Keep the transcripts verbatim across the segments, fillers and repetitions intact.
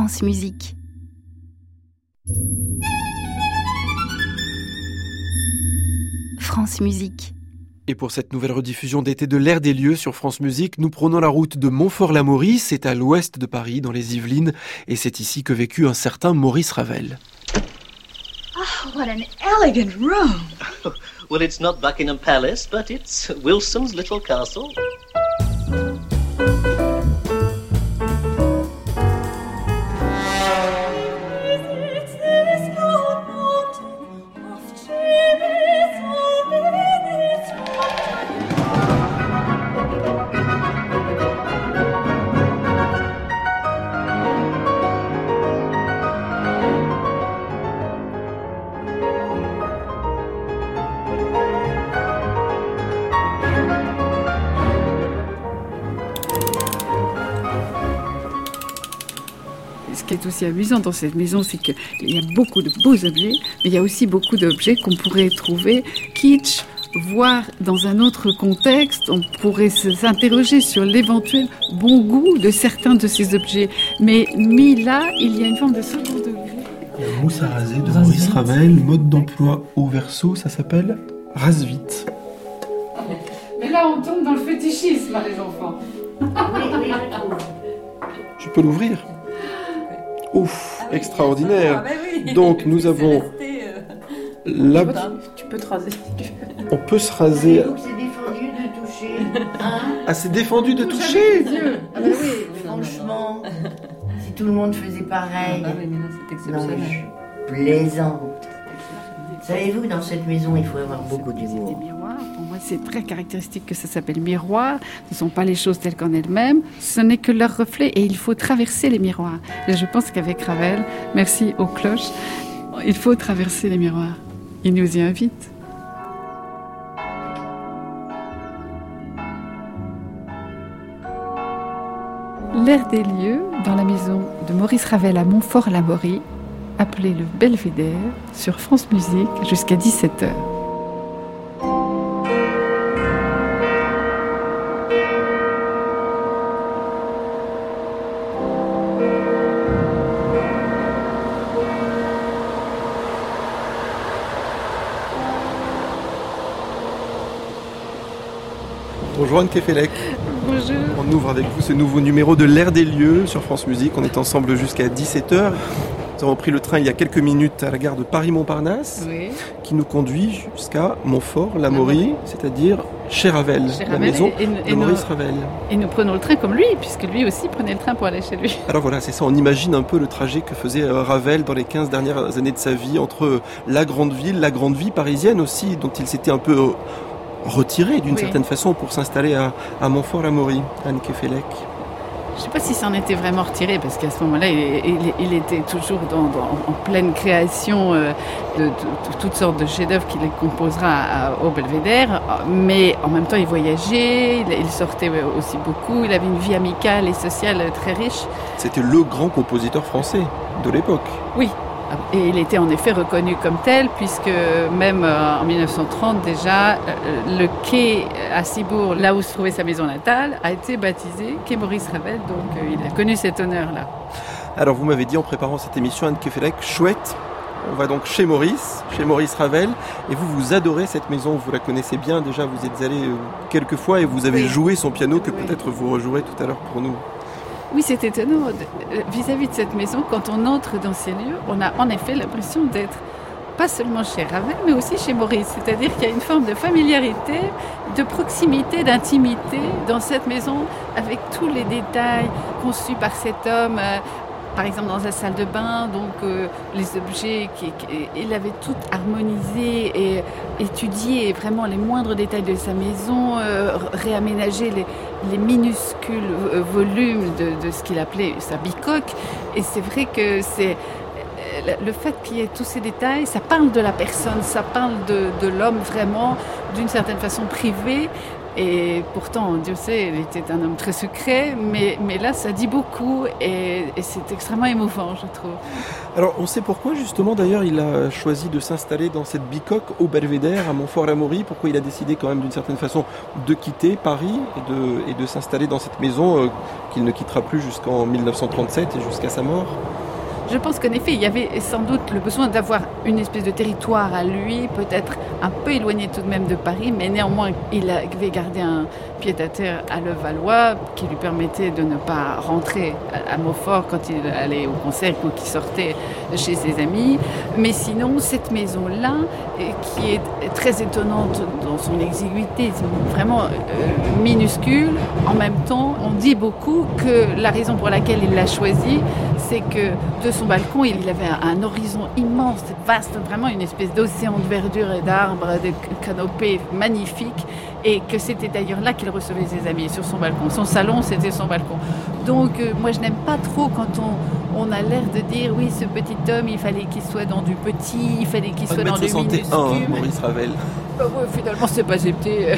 France Musique. France Musique. Et pour cette nouvelle rediffusion d'été de l'Air des lieux sur France Musique, nous prenons la route de Montfort-l'Amaury, c'est à l'ouest de Paris, dans les Yvelines, et c'est ici que vécut un certain Maurice Ravel. Oh, what an elegant room! Well, it's not Buckingham Palace, but it's Wilson's little castle. Ce qui est aussi amusant dans cette maison, c'est qu'il y a beaucoup de beaux objets, mais il y a aussi beaucoup d'objets qu'on pourrait trouver kitsch, voire dans un autre contexte, on pourrait s'interroger sur l'éventuel bon goût de certains de ces objets. Mais mis là, il y a une forme de second degré. Il y a Mousse à raser de Maurice Ravel, mode d'emploi au verso, ça s'appelle rase vite. Mais là, on tombe dans le fétichisme, les enfants. Je peux l'ouvrir ? Ouf, extraordinaire. Ah bah oui. Donc nous avons resté, euh... la... Tu peux te raser si tu veux. On peut se raser. Donc c'est défendu de toucher. Hein? Ah, c'est défendu de toucher. Ah bah oui, franchement, si tout le monde faisait pareil. Ah bah oui, mais là c'est Non mais je exceptionnel. suis plaisante. Savez-vous, dans cette maison, il faut avoir beaucoup Des d'humour. miroirs, pour moi, c'est très caractéristique que ça s'appelle miroir. Ce ne sont pas les choses telles qu'en elles-mêmes. Ce n'est que leur reflet et il faut traverser les miroirs. Et je pense qu'avec Ravel, merci aux cloches, il faut traverser les miroirs. Il nous y invite. L'air des lieux, dans la maison de Maurice Ravel à Montfort-l'Amaury, appelé le Belvédère, sur France Musique, jusqu'à dix-sept heures. Bonjour Anne Kefelec. Bonjour. On ouvre avec vous ce nouveau numéro de l'Air des lieux sur France Musique. On est ensemble jusqu'à dix-sept heures. Nous avons pris le train il y a quelques minutes à la gare de Paris-Montparnasse, Oui. qui nous conduit jusqu'à Montfort-l'Amaury, c'est-à-dire chez Ravel, Chez la Ravel, maison et- et- de et Maurice nous- Ravel. Et nous prenons le train comme lui, puisque lui aussi prenait le train pour aller chez lui. Alors voilà, c'est ça, on imagine un peu le trajet que faisait euh, Ravel dans les quinze dernières années de sa vie, entre euh, la grande ville, la grande vie parisienne aussi, dont il s'était un peu euh, retiré d'une Oui. certaine façon pour s'installer à, à Montfort-l'Amaury. Anne Kefelec. Je ne sais pas si ça en était vraiment retiré, parce qu'à ce moment-là, il, il- il était toujours dans, dans- en pleine création euh, de, de- de toutes sortes de chefs-d'œuvre qu'il composera à- au Belvédère. Mais en même temps, il voyageait, il, il sortait aussi beaucoup, il avait une vie amicale et sociale très riche. C'était le grand compositeur français de l'époque. Oui. Et il était en effet reconnu comme tel, puisque même euh, en dix-neuf cent trente déjà, euh, le quai à Cibourg, là où se trouvait sa maison natale, a été baptisé quai Maurice Ravel, donc euh, il a connu cet honneur-là. Alors vous m'avez dit en préparant cette émission, Anne Kefelec, chouette, on va donc chez Maurice, chez Maurice Ravel, et vous, vous adorez cette maison, vous la connaissez bien déjà, vous êtes allé euh, quelques fois et vous avez Oui. joué son piano que Oui. peut-être vous rejouerez tout à l'heure pour nous. Oui, c'est étonnant. de- euh, Vis-à-vis de cette maison, quand on entre dans ces lieux, on a en effet l'impression d'être pas seulement chez Ravel, mais aussi chez Maurice. C'est-à-dire qu'il y a une forme de familiarité, de proximité, d'intimité dans cette maison, avec tous les détails conçus par cet homme. euh, Par exemple, dans la salle de bain, donc euh, les objets, qui, qui- il avait tout harmonisé et étudié vraiment les moindres détails de sa maison, euh, réaménagé les, les minuscules euh, volumes de, de ce qu'il appelait sa bicoque. Et c'est vrai que c'est euh, le fait qu'il y ait tous ces détails, ça parle de la personne, ça parle de, de l'homme vraiment d'une certaine façon privée. Et pourtant, Dieu sait, il était un homme très secret, mais, mais là, ça dit beaucoup et, et c'est extrêmement émouvant, je trouve. Alors, on sait pourquoi, justement, d'ailleurs, il a choisi de s'installer dans cette bicoque au Belvédère, à Montfort-l'Amaury. Pourquoi il a décidé, quand même, d'une certaine façon, de quitter Paris et de, et de s'installer dans cette maison euh, qu'il ne quittera plus jusqu'en mille neuf cent trente-sept et jusqu'à sa mort? Je pense qu'en effet, il y avait sans doute le besoin d'avoir une espèce de territoire à lui, peut-être un peu éloigné tout de même de Paris, mais néanmoins, il avait gardé un pied-à-terre à Levallois qui lui permettait de ne pas rentrer à Montfort quand il allait au concert ou qu'il sortait chez ses amis. Mais sinon, cette maison-là, qui est très étonnante dans son exiguïté, vraiment euh, minuscule, en même temps, on dit beaucoup que la raison pour laquelle il l'a choisie, c'est que de son balcon, il avait un horizon immense, vaste, vraiment une espèce d'océan de verdure et d'arbres, de canopées magnifiques, et que c'était d'ailleurs là qu'il recevait ses amis, sur son balcon. Son salon, c'était son balcon. Donc, euh, moi, je n'aime pas trop quand on, on a l'air de dire, oui, ce petit homme, il fallait qu'il soit dans du petit, il fallait qu'il soit dans du minuscule. un mètre soixante et un, Maurice Ravel. Bah, ouais, finalement, c'est pas accepté.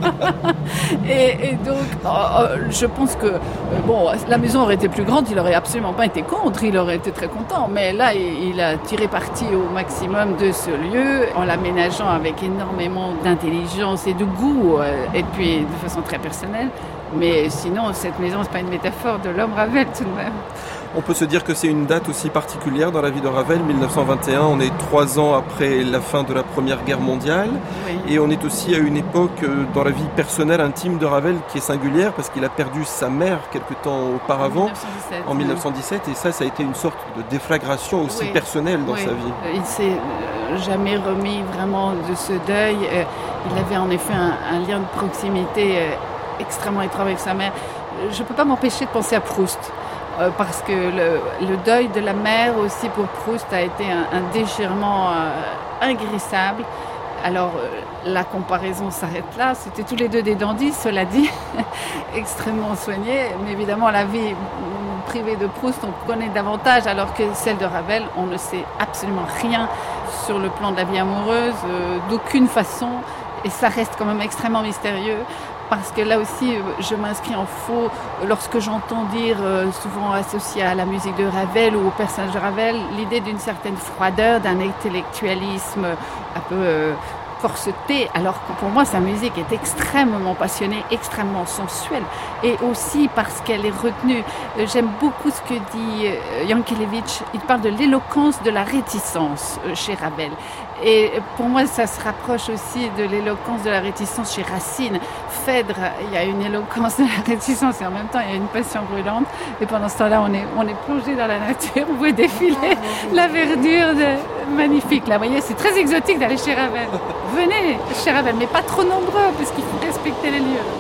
et, et donc, euh, je pense que, euh, bon, la maison aurait été plus grande, il n'aurait absolument pas été contre, il aurait été très content. Mais là, il, il a tiré parti au maximum de ce lieu, en l'aménageant avec énormément d'intelligence et de goût, euh, et puis de façon très personnelle. Mais sinon, cette maison, c'est pas une métaphore de l'homme Ravel tout de même. On peut se dire que c'est une date aussi particulière dans la vie de Ravel, mille neuf cent vingt et un, on est trois ans après la fin de la Première Guerre mondiale, oui. Et on est aussi à une époque dans la vie personnelle intime de Ravel qui est singulière parce qu'il a perdu sa mère quelque temps auparavant, en mille neuf cent dix-sept, en mille neuf cent dix-sept oui. Et ça, ça a été une sorte de déflagration aussi oui. personnelle dans oui. sa vie. Il s'est jamais remis vraiment de ce deuil, il avait en effet un, un lien de proximité extrêmement étroit avec sa mère. Je ne peux pas m'empêcher de penser à Proust. Euh, parce que le, le deuil de la mère aussi pour Proust a été un, un déchirement euh, inguérissable. Alors euh, la comparaison s'arrête là, c'était tous les deux des dandys, cela dit, extrêmement soignés, mais évidemment la vie privée de Proust on connaît davantage alors que celle de Ravel on ne sait absolument rien sur le plan de la vie amoureuse, euh, d'aucune façon, et ça reste quand même extrêmement mystérieux. Parce que là aussi, je m'inscris en faux lorsque j'entends dire, euh, souvent associé à la musique de Ravel ou au personnage de Ravel, l'idée d'une certaine froideur, d'un intellectualisme un peu euh, corseté, alors que pour moi, sa musique est extrêmement passionnée, extrêmement sensuelle, et aussi parce qu'elle est retenue. J'aime beaucoup ce que dit euh, Yankelevitch, il parle de l'éloquence de la réticence euh, chez Ravel. Et pour moi, ça se rapproche aussi de l'éloquence de la réticence chez Racine. Phèdre, il y a une éloquence de la réticence et en même temps, il y a une passion brûlante. Et pendant ce temps-là, on est, on est plongé dans la nature, on voit défiler la verdure de... magnifique. Là, vous voyez, c'est très exotique d'aller chez Ravel. Venez chez Ravel, mais pas trop nombreux, parce qu'il faut respecter les lieux.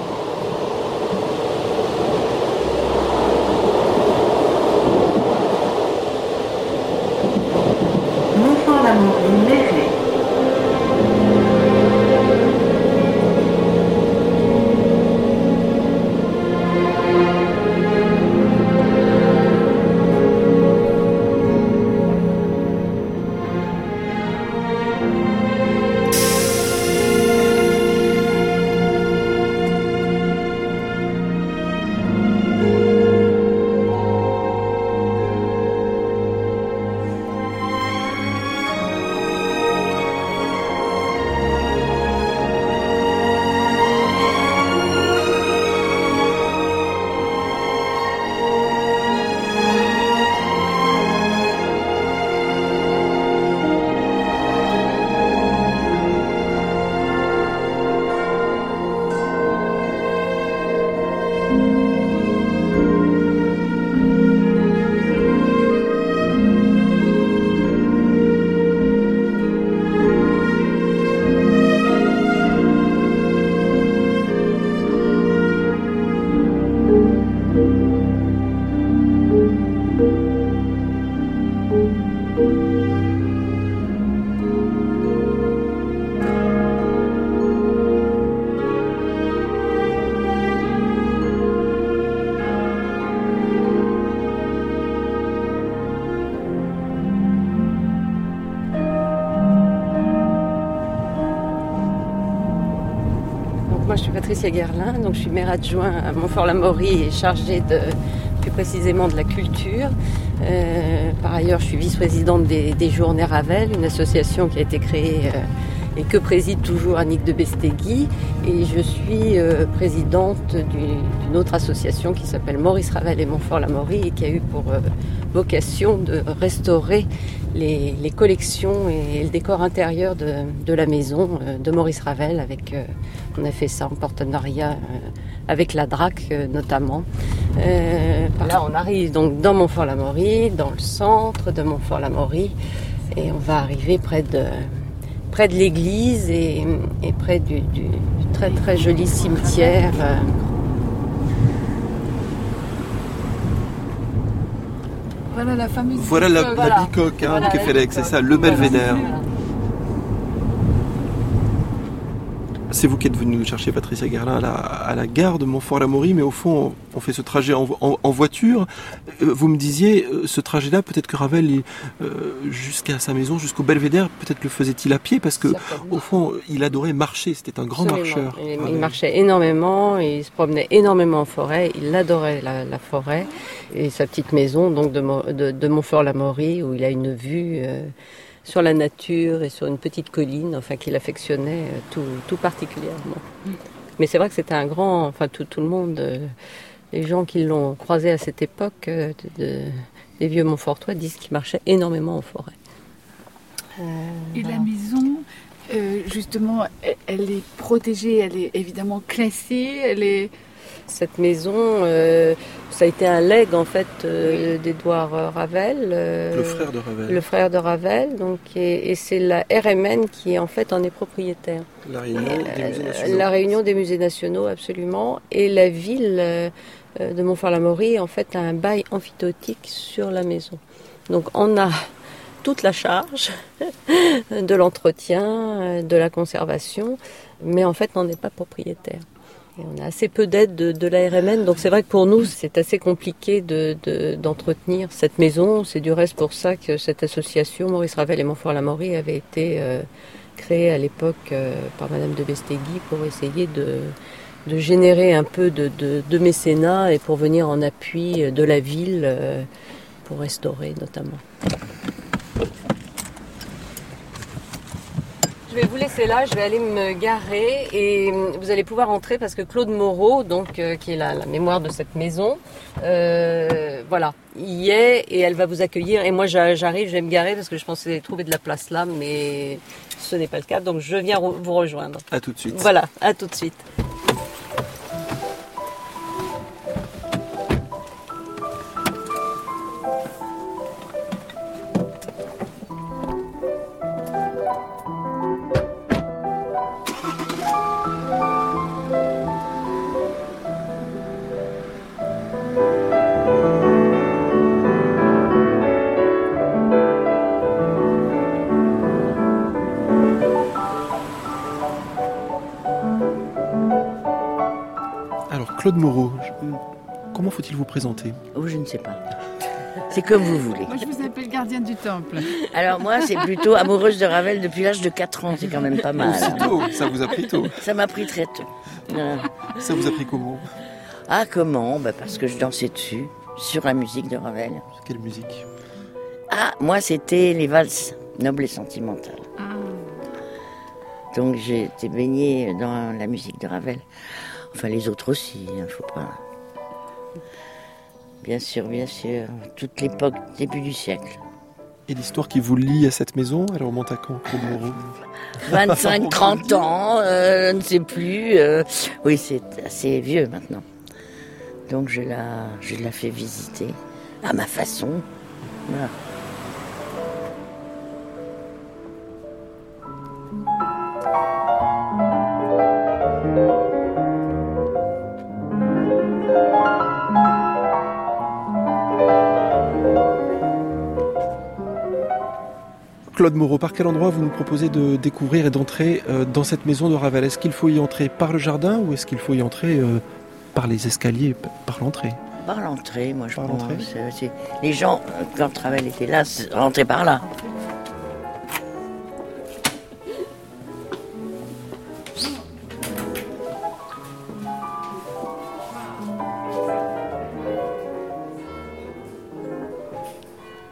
Montfort-l'Amaury, Méré. Patricia Guerlain, donc je suis maire adjoint à Montfort-l'Amaury et chargée de, plus précisément de la culture. Euh, par ailleurs, je suis vice-présidente des, des Journées Ravel, une association qui a été créée euh, et que préside toujours Annick de Bestéguy. Et je suis euh, présidente d'une, d'une autre association qui s'appelle Maurice Ravel et Montfort-l'Amaury et qui a eu pour euh, vocation de restaurer les, les collections et le décor intérieur de, de la maison euh, de Maurice Ravel. Avec, euh, on a fait ça en partenariat euh, avec la D R A C euh, notamment. Euh, là, on arrive donc dans Montfort-l'Amaury, dans le centre de Montfort-l'Amaury, et on va arriver près de près de l'église et, et près du, du très très joli cimetière. Voilà la fameuse Voilà la, bicoque. la bicoque hein, Voilà, que la fait Alex, c'est bicoque. ça, le belvédère. Voilà. C'est vous qui êtes venu chercher Patricia Guerlain à la, à la gare de Montfort-l'Amaury, mais au fond, on fait ce trajet en, en, en voiture. Euh, vous me disiez, euh, ce trajet-là, peut-être que Ravel, il, euh, jusqu'à sa maison, jusqu'au belvédère, peut-être le faisait-il à pied, parce que au fond, il adorait marcher. C'était un grand Absolument. marcheur. Il, Ravel. il marchait énormément, il se promenait énormément en forêt. Il adorait la, la forêt et sa petite maison, donc de, de, de Montfort-l'Amaury, où il a une vue Euh, sur la nature et sur une petite colline, enfin qu'il affectionnait tout, tout particulièrement. Mais c'est vrai que c'était un grand, enfin tout, tout le monde, euh, les gens qui l'ont croisé à cette époque, euh, de, de, des vieux Montfortois disent qu'il marchait énormément en forêt. Euh, Et voilà. la maison, euh, justement, elle, elle est protégée, elle est évidemment classée, elle est... Cette maison, euh, ça a été un legs en fait euh, d'Édouard Ravel. Euh, Le frère de Ravel. Le frère de Ravel, donc, et, et c'est la R M N qui en fait en est propriétaire. La réunion des musées nationaux. La réunion des musées nationaux, absolument. Et la ville euh, de Montfort-l'Amaury en fait a un bail emphytéotique sur la maison. Donc on a toute la charge de l'entretien, de la conservation, mais en fait on n'est pas propriétaire. Et on a assez peu d'aide de, de la R M N, donc c'est vrai que pour nous c'est assez compliqué de, de, d'entretenir cette maison. C'est du reste pour ça que cette association Maurice Ravel et Montfort-l'Amaury avait été euh, créée à l'époque euh, par Madame de Bestéguy pour essayer de, de générer un peu de, de, de mécénat et pour venir en appui de la ville euh, pour restaurer notamment. Je vais vous laisser là, je vais aller me garer et vous allez pouvoir entrer parce que Claude Moreau, donc, euh, qui est la, la mémoire de cette maison, euh, voilà, y est et elle va vous accueillir. Et moi j'arrive, je vais me garer parce que je pensais trouver de la place là, mais ce n'est pas le cas, donc je viens re- vous rejoindre. À tout de suite. Voilà, à tout de suite. Alors, Claude Moreau, je- comment faut-il vous présenter? Oh, je ne sais pas. C'est comme vous voulez. Moi, je vous appelle gardienne du temple. Alors moi, c'est plutôt amoureuse de Ravel depuis l'âge de quatre ans. C'est quand même pas mal. Aussitôt, ça vous a pris tôt. Ça m'a pris très tôt. Euh, Ça vous a pris comment? Ah, comment bah, Parce que je dansais dessus, sur la musique de Ravel. Quelle musique? Ah, moi, c'était les valses nobles et sentimentales. Ah. Donc j'ai été baignée dans la musique de Ravel. Enfin, les autres aussi, il hein, faut pas... Bien sûr, bien sûr. Toute l'époque, début du siècle. Et l'histoire qui vous lie à cette maison, elle remonte à quand, Claude Moreau? vingt-cinq trente ans, euh, je ne sais plus. euh, oui, c'est assez vieux maintenant. Donc je la, je la fais visiter à ma façon. Voilà. Claude Moreau, par quel endroit vous nous proposez de découvrir et d'entrer euh, dans cette maison de Ravel? Est-ce qu'il faut y entrer par le jardin ou est-ce qu'il faut y entrer euh, par les escaliers, p- par l'entrée? Par l'entrée, moi je Par pense. l'entrée. c'est- c'est- Les gens, euh, quand Ravel était là, c'est- rentraient par là.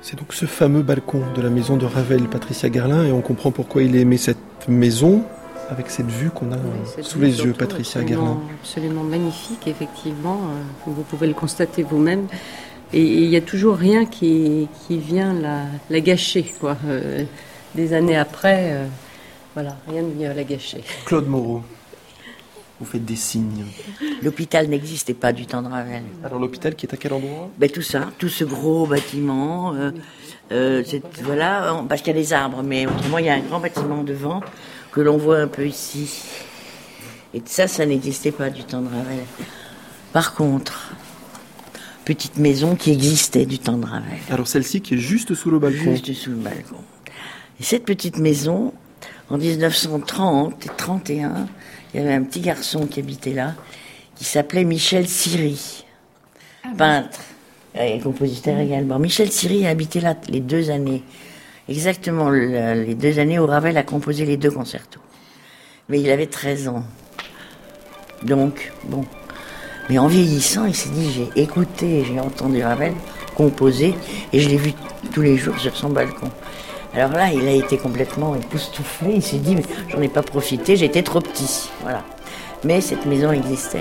C'est donc ce fameux balcon de la maison de Ravel, Patricia Garlin, et on comprend pourquoi il aimait cette maison, avec cette vue qu'on a oui, sous les yeux, Patricia Garlin. Absolument magnifique, effectivement. Vous pouvez le constater vous-même. Et il n'y a toujours rien qui, qui vient la, la gâcher, quoi. Euh, des années après, euh, voilà, rien ne vient la gâcher. Claude Moreau, vous faites des signes. L'hôpital n'existait pas du temps de Ravel. Alors l'hôpital qui est à quel endroit ? Ben, tout ça, tout ce gros bâtiment, euh, euh, c'est, voilà, parce qu'il y a des arbres, mais autrement il y a un grand bâtiment devant que l'on voit un peu ici. Et ça, ça n'existait pas du temps de Ravel. Par contre, petite maison qui existait du temps de Ravel. Alors celle-ci qui est juste sous le balcon. Juste sous le balcon. Et cette petite maison, en dix-neuf cent trente et trente et un, il y avait un petit garçon qui habitait là, qui s'appelait Michel Siri, ah peintre et compositeur également. Michel Siri a habité là les deux années, exactement le, les deux années où Ravel a composé les deux concertos. Mais il avait treize ans. Donc, bon. Mais en vieillissant, il s'est dit, j'ai écouté, j'ai entendu Ravel composer, et je l'ai vu tous les jours sur son balcon. Alors là, il a été complètement époustouflé, il s'est dit, mais j'en ai pas profité, j'étais trop petit, voilà. Mais cette maison existait.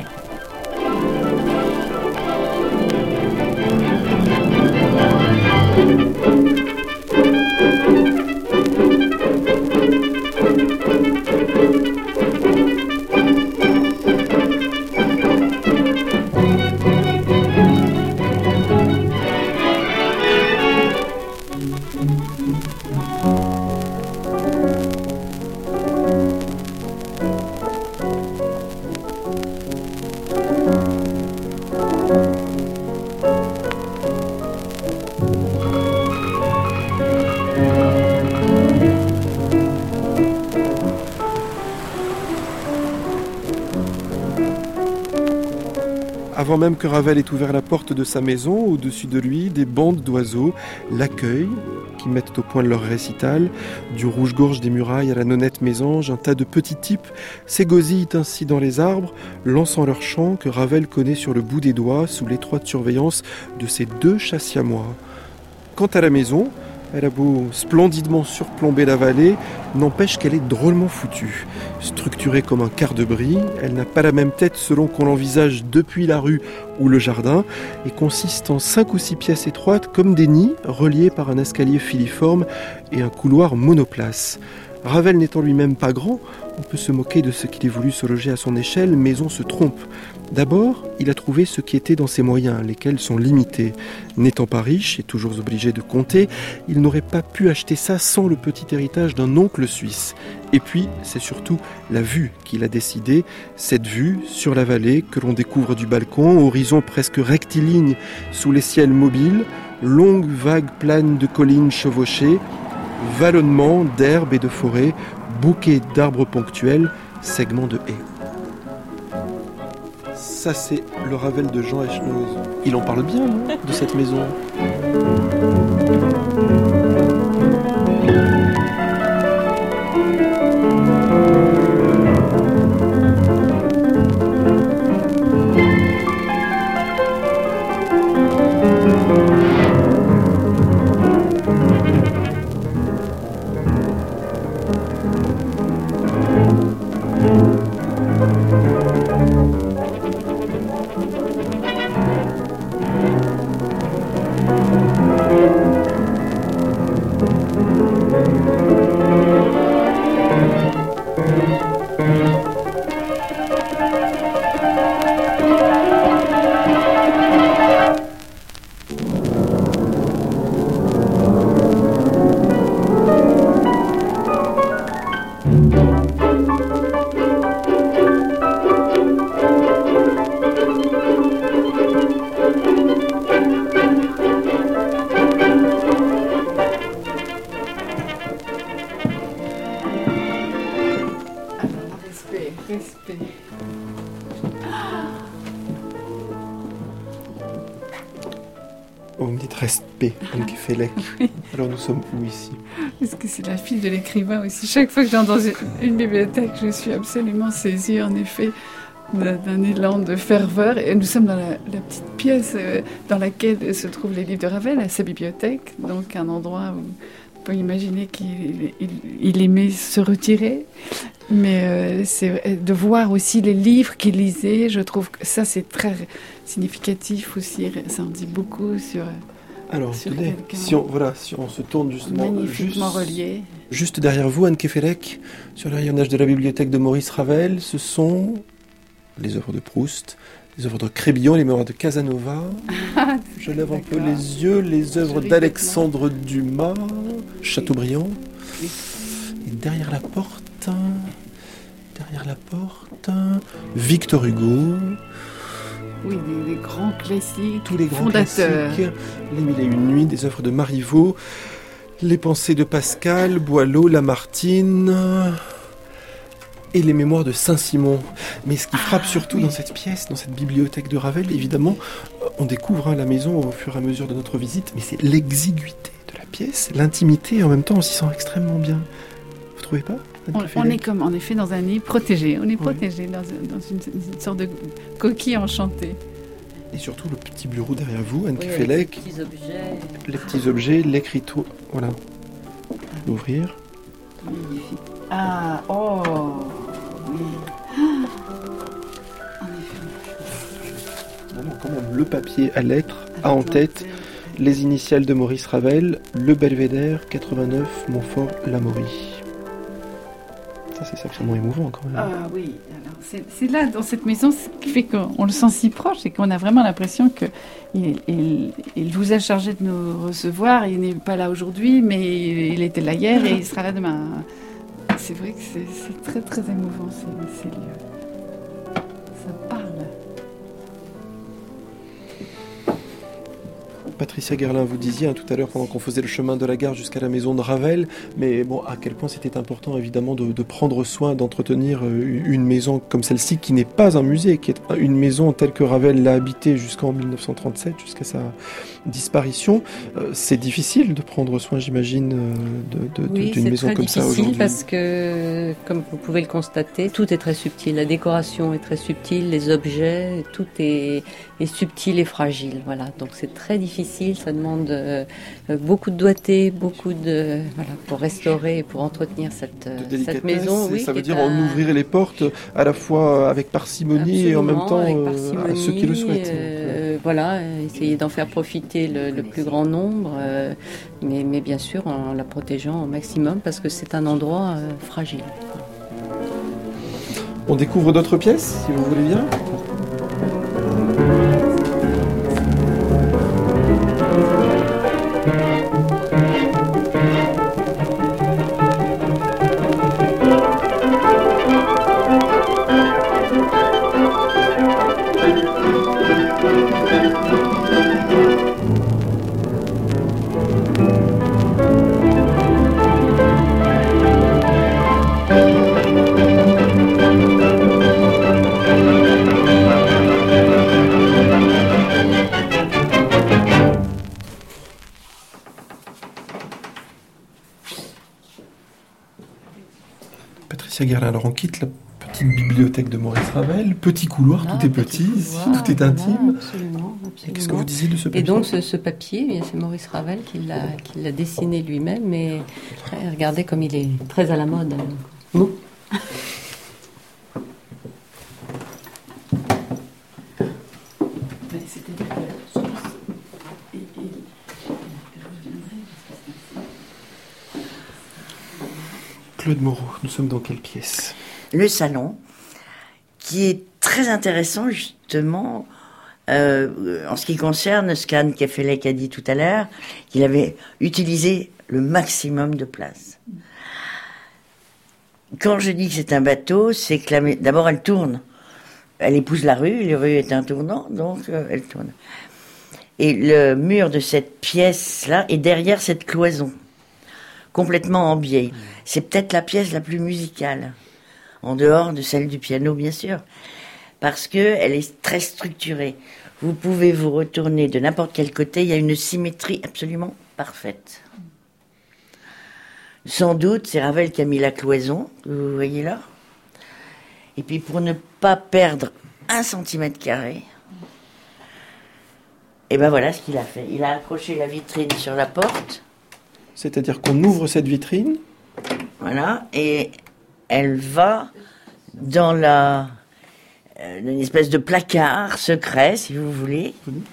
Avant même que Ravel ait ouvert la porte de sa maison, au-dessus de lui, des bandes d'oiseaux l'accueillent, qui mettent au point de leur récital. Du rouge-gorge des murailles à la nonnette mésange, un tas de petits types s'égosillent ainsi dans les arbres, lançant leur chant que Ravel connaît sur le bout des doigts, sous l'étroite surveillance de ses deux chats siamois. Quant à la maison, elle a beau splendidement surplomber la vallée, n'empêche qu'elle est drôlement foutue. Structurée comme un quart de brie, elle n'a pas la même tête selon qu'on l'envisage depuis la rue ou le jardin, et consiste en cinq ou six pièces étroites comme des nids, reliés par un escalier filiforme et un couloir monoplace. Ravel n'étant lui-même pas grand, on peut se moquer de ce qu'il ait voulu se loger à son échelle, mais on se trompe. D'abord, il a trouvé ce qui était dans ses moyens, lesquels sont limités. N'étant pas riche et toujours obligé de compter, il n'aurait pas pu acheter ça sans le petit héritage d'un oncle suisse. Et puis, c'est surtout la vue qu'il a décidé, cette vue sur la vallée que l'on découvre du balcon, horizon presque rectiligne sous les ciels mobiles, longues vagues planes de collines chevauchées, vallonnement d'herbes et de forêts, bouquets d'arbres ponctuels, segments de haies. Ça, c'est le Ravel de Jean Echenoz. Il en parle bien, non, de cette maison. Vous me dites respect, donc il fait lec. Oui. Alors nous sommes où ici? Parce que c'est la fille de l'écrivain aussi. Chaque fois que j'entre dans une, une bibliothèque, je suis absolument saisie, en effet, d'un élan de ferveur. Et nous sommes dans la, la petite pièce euh, dans laquelle se trouvent les livres de Ravel, à sa bibliothèque, donc un endroit où on peut imaginer qu'il il, il aimait se retirer. Mais euh, c'est de voir aussi les livres qu'il lisait, je trouve que ça c'est très significatif aussi, ça en dit beaucoup sur... Alors, sur tenez, si on, voilà, si on se tourne justement magnifiquement juste, relié. juste derrière vous, Anne Kefelec, sur le rayonnage de la bibliothèque de Maurice Ravel, ce sont les œuvres de Proust, les œuvres de Crébillon, les mémoires de Casanova. Je lève un peu les yeux, les œuvres d'Alexandre Dumas, Chateaubriand. Oui. Et derrière la porte, derrière la porte, Victor Hugo. Oui, les, les grands classiques, tous les grands fondateurs. classiques, Les Mille et Une Nuits, des œuvres de Marivaux, les Pensées de Pascal, Boileau, Lamartine et les Mémoires de Saint-Simon. Mais ce qui frappe ah, surtout oui. dans cette pièce, dans cette bibliothèque de Ravel, évidemment, on découvre hein, la maison au fur et à mesure de notre visite, mais c'est l'exiguïté de la pièce, l'intimité, et en même temps on s'y sent extrêmement bien. Vous trouvez pas ? On, on est comme en effet dans un nid protégé, on est protégé oui. dans, dans une, une sorte de coquille enchantée. Et surtout le petit bureau derrière vous, Anne oui, Kefelec, les petits objets, les petits objets, l'écriture, voilà, l'ouvrir. Magnifique. Ah, oh, oui. En effet. Non, non, quand même, le papier à lettres a en tête les initiales de Maurice Ravel, le Belvédère, quatre-vingt-neuf, Montfort, Lamourie. Ça, c'est sacrément émouvant quand même. Ah oui, alors c'est, c'est là, dans cette maison, ce qui fait qu'on le sent si proche et qu'on a vraiment l'impression qu'il il, il vous a chargé de nous recevoir. Il n'est pas là aujourd'hui, mais il, il était là hier et il sera là demain. C'est vrai que c'est, c'est très très émouvant ces, ces lieux. Ça parle. Patricia Guerlain, vous disiez hein, tout à l'heure pendant qu'on faisait le chemin de la gare jusqu'à la maison de Ravel, mais bon, à quel point c'était important évidemment de, de prendre soin, d'entretenir une maison comme celle-ci qui n'est pas un musée, qui est une maison telle que Ravel l'a habitée jusqu'en mille neuf cent trente-sept, jusqu'à sa disparition. Euh, c'est difficile de prendre soin, j'imagine, de, de, oui, d'une maison comme ça aujourd'hui. Oui, c'est très difficile parce que, comme vous pouvez le constater, tout est très subtil. La décoration est très subtile, les objets, tout est, est subtil et fragile. Voilà, donc c'est très difficile. Ça demande euh, beaucoup de doigté, beaucoup de voilà pour restaurer et pour entretenir cette, cette maison. Oui, ça veut dire à... en ouvrir les portes à la fois avec parcimonie Absolument, et en même temps euh, à ceux qui le souhaitent. Euh, voilà, essayer d'en faire profiter le, le plus grand nombre, euh, mais, mais bien sûr en la protégeant au maximum parce que c'est un endroit euh, fragile. On découvre d'autres pièces, si vous voulez bien. Guerlain. Alors on quitte la petite bibliothèque de Maurice Ravel, petit couloir, ah, tout est petit, petit couloir, tout est intime. Voilà, absolument, absolument. Et qu'est-ce que vous disiez de ce papier ? Et donc ce, ce papier, c'est Maurice Ravel qui l'a, qui l'a dessiné lui-même, et regardez comme il est très à la mode. Bon. Claude Moreau, nous sommes dans quelle pièce ? Le salon, qui est très intéressant justement euh, en ce qui concerne ce qu'Anne Kefelec a dit tout à l'heure, qu'il avait utilisé le maximum de place. Quand je dis que c'est un bateau, c'est que la, d'abord elle tourne. Elle épouse la rue, la rue est un tournant, donc euh, elle tourne. Et le mur de cette pièce-là est derrière cette cloison, complètement en biais. C'est peut-être la pièce la plus musicale, en dehors de celle du piano, bien sûr, parce qu'elle est très structurée. Vous pouvez vous retourner de n'importe quel côté, il y a une symétrie absolument parfaite. Sans doute, c'est Ravel qui a mis la cloison, que vous voyez là. Et puis pour ne pas perdre un centimètre carré. Et ben voilà ce qu'il a fait. Il a accroché la vitrine sur la porte. C'est-à-dire qu'on ouvre cette vitrine. Voilà, et elle va dans la euh, une espèce de placard secret, si vous voulez.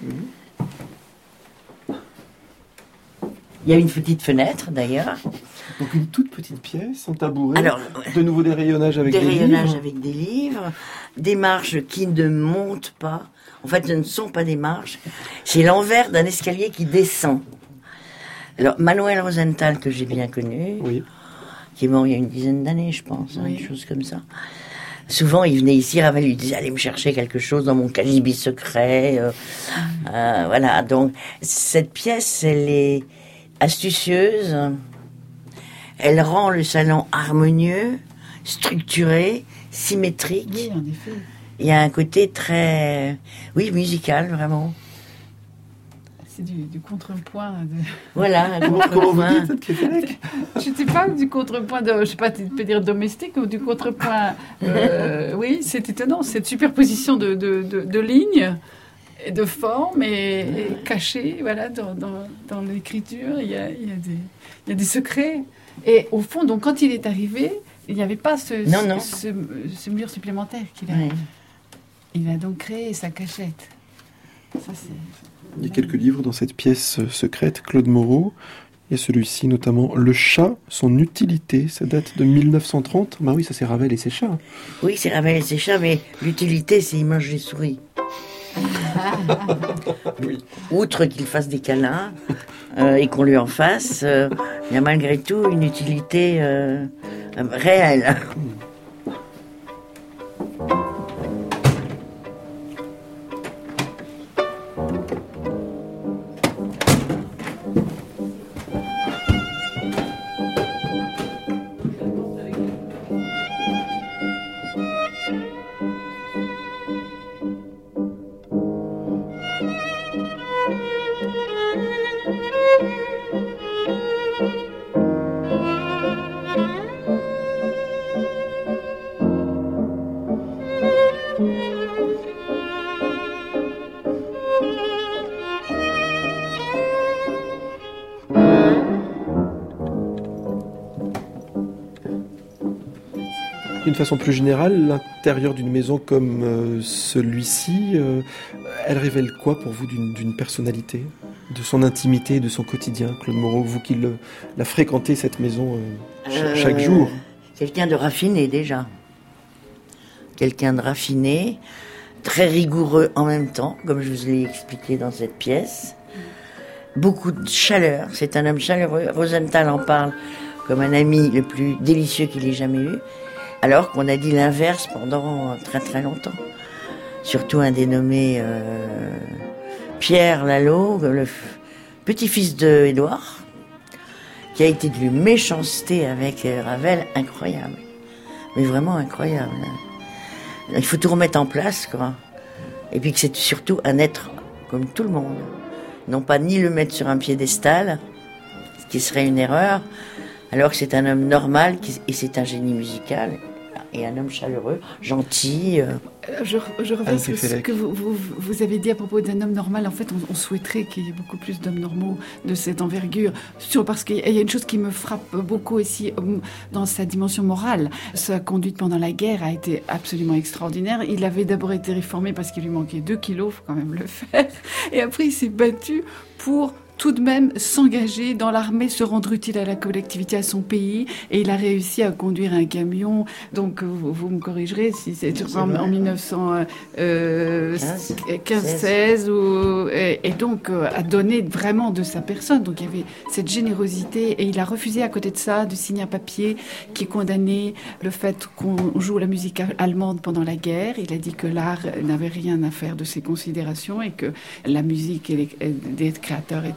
Il y a une petite fenêtre, d'ailleurs. Donc une toute petite pièce, un tabouret. Alors, de nouveau des rayonnages avec des, des livres. Des rayonnages avec des livres, des marches qui ne montent pas. En fait, ce ne sont pas des marches. C'est l'envers d'un escalier qui descend. Alors, Manuel Rosenthal, que j'ai bien connu, oui. qui est mort il y a une dizaine d'années, je pense, hein, oui. une chose comme ça. Souvent, il venait ici, Ravel lui disait, allez me chercher quelque chose dans mon cagibi secret. Euh, euh, voilà, donc, cette pièce, elle est astucieuse. Elle rend le salon harmonieux, structuré, symétrique. Oui, en effet. Il y a un côté très, oui, musical, vraiment. C'est du, du contrepoint. De... Voilà, un contrepoint. Comment vous dites, Kefelec ? Je ne sais pas, du contrepoint, de, je ne sais pas, tu peux dire domestique ou du contrepoint. Euh, oui, c'est étonnant, cette superposition de, de, de, de lignes et de formes et, et cachées, voilà, dans, dans, dans l'écriture, il y a, il y a des, il y a des secrets. Et au fond, donc, quand il est arrivé, il n'y avait pas ce, non, non. ce, ce mur supplémentaire qu'il a. Oui. Il a donc créé sa cachette. Ça, c'est... Il y a quelques livres dans cette pièce secrète, Claude Moreau. Il y a celui-ci notamment, Le chat, son utilité. Ça date de mille neuf cent trente. Bah oui, ça c'est Ravel et ses chats. Oui, c'est Ravel et ses chats, mais l'utilité, c'est il mange des souris. Oui. Outre qu'il fasse des câlins euh, et qu'on lui en fasse, euh, il y a malgré tout une utilité euh, réelle. D'une façon plus générale, l'intérieur d'une maison comme euh, celui-ci, euh, elle révèle quoi pour vous d'une, d'une personnalité, de son intimité, de son quotidien, Claude Moreau, vous qui le, la fréquentez cette maison euh, ch- euh, chaque jour? Quelqu'un de raffiné déjà. Quelqu'un de raffiné, très rigoureux en même temps, comme je vous l'ai expliqué dans cette pièce. Beaucoup de chaleur, c'est un homme chaleureux. Rosenthal en parle comme un ami le plus délicieux qu'il ait jamais eu. Alors qu'on a dit l'inverse pendant très très longtemps. Surtout un dénommé euh, Pierre Lalo, le f- petit-fils de Édouard, qui a été d'une méchanceté avec Ravel incroyable. Mais vraiment incroyable. Il faut tout remettre en place, quoi. Et puis que c'est surtout un être comme tout le monde. Non pas ni le mettre sur un piédestal, ce qui serait une erreur, alors que c'est un homme normal qui, et c'est un génie musical. Et un homme chaleureux, gentil. Euh... Je, je reviens sur ce que vous, vous, vous avez dit à propos d'un homme normal. En fait, on, on souhaiterait qu'il y ait beaucoup plus d'hommes normaux de cette envergure. Sur, parce qu'il y a une chose qui me frappe beaucoup aussi dans sa dimension morale. Sa conduite pendant la guerre a été absolument extraordinaire. Il avait d'abord été réformé parce qu'il lui manquait deux kilos, il faut quand même le faire. Et après, il s'est battu pour tout de même s'engager dans l'armée, se rendre utile à la collectivité, à son pays, et il a réussi à conduire un camion. Donc, vous, vous me corrigerez si c'est, c'est en, en dix-neuf cent quinze seize, ou, et, et donc euh, a donné vraiment de sa personne. Donc, il y avait cette générosité, et il a refusé à côté de ça de signer un papier qui condamnait le fait qu'on joue la musique allemande pendant la guerre. Il a dit que l'art n'avait rien à faire de ces considérations et que la musique et les, et des créateurs étaient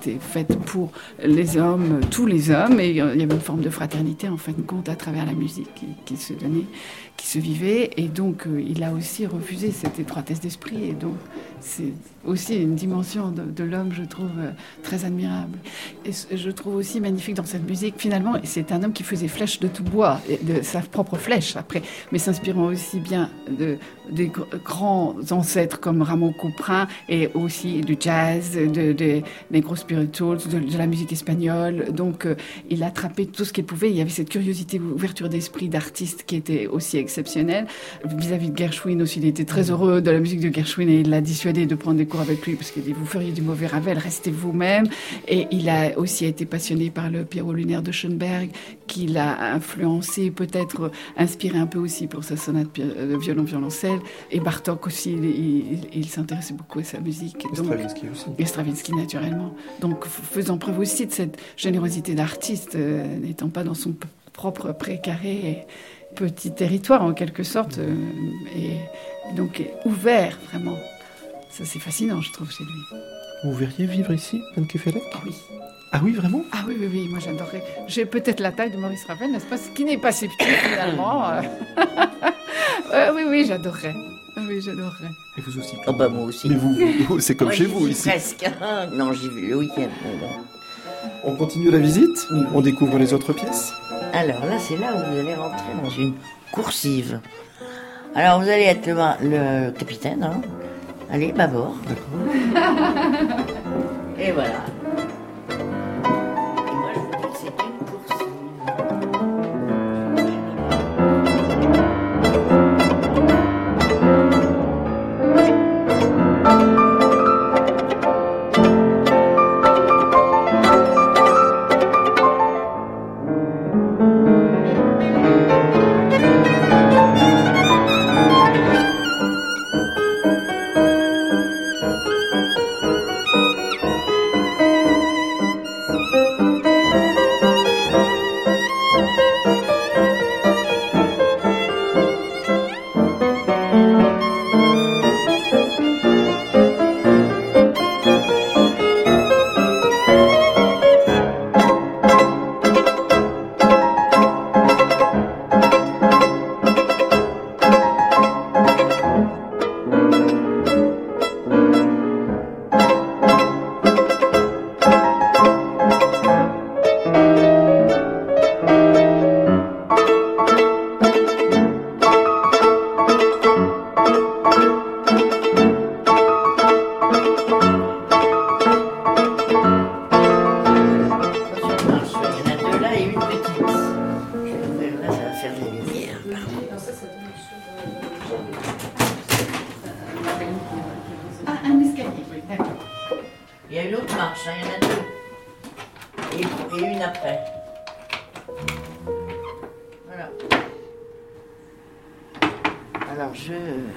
était faite pour les hommes, tous les hommes, et il y avait une forme de fraternité, en fin de compte, à travers la musique qui, qui se donnait, qui se vivait, et donc euh, il a aussi refusé cette étroitesse d'esprit, et donc c'est aussi une dimension de, de l'homme, je trouve, euh, très admirable. Et je trouve aussi magnifique dans cette musique, finalement, c'est un homme qui faisait flèche de tout bois, de sa propre flèche après, mais s'inspirant aussi bien de, des grands ancêtres comme Ramon Couperin, et aussi du jazz, de, de, des gros spirituals, de, de la musique espagnole. Donc euh, il a attrapé tout ce qu'il pouvait. Il y avait cette curiosité, ouverture d'esprit d'artiste qui était aussi exceptionnelle. Vis-à-vis de Gershwin aussi, il était très heureux de la musique de Gershwin et il l'a dissuadé de prendre des cours avec lui parce qu'il dit « Vous feriez du mauvais Ravel, restez vous-même ». Et il a aussi été passionné par le Pierrot lunaire de Schoenberg, qui l'a influencé, peut-être inspiré un peu aussi pour sa sonate de violon-violoncelle. Et Bartók aussi, il, il, il s'intéressait beaucoup à sa musique. Et Stravinsky aussi. Et Stravinsky, naturellement. Donc, faisant preuve aussi de cette générosité d'artiste, euh, n'étant pas dans son p- propre précaré et petit territoire, en quelque sorte, euh, et donc ouvert, vraiment. Ça, c'est fascinant, je trouve, chez lui. Vous verriez vivre ici, Anne Kefelec ? Ah oui. Ah oui, vraiment ? Ah oui, oui, oui, moi j'adorerais. J'ai peut-être la taille de Maurice Ravel, n'est-ce pas ? Ce qui n'est pas si petit, finalement. euh, oui, oui, j'adorerais. Oui, j'adorerais. Et vous aussi ? Oh bah moi aussi. Mais vous, vous c'est comme moi, chez j'y vous, vais ici. Presque. Non, j'y vais le week-end. On continue la visite ? On découvre les autres pièces ? Alors là, c'est là où vous allez rentrer dans une coursive. Alors vous allez être le, le capitaine, hein. Allez, bâbord. D'accord. Et voilà. Et moi, je vous dis que c'est une coursive. marche, hein, il y en a deux. Et, et une après. Voilà. Alors je...